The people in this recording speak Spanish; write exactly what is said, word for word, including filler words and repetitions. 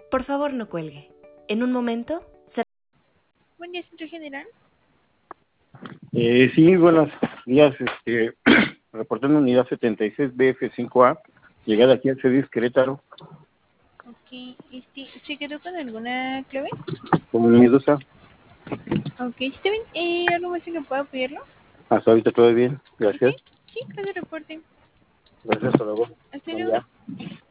Por favor, no cuelgue. En un momento, se... Buen día, Centro General. Eh, sí, buenos días. Este, reportando unidad setenta y seis B F cinco A, llegada aquí al CEDIS Querétaro, Ok, este, ¿se quedó con alguna clave? con Medusa. Ok, está bien. Eh, ¿algo más en que pueda apoyarlo? Hasta ahorita todo bien, Ok, gracias. sí, gracias, reporte. Gracias, hasta luego. Hasta Buen luego. día.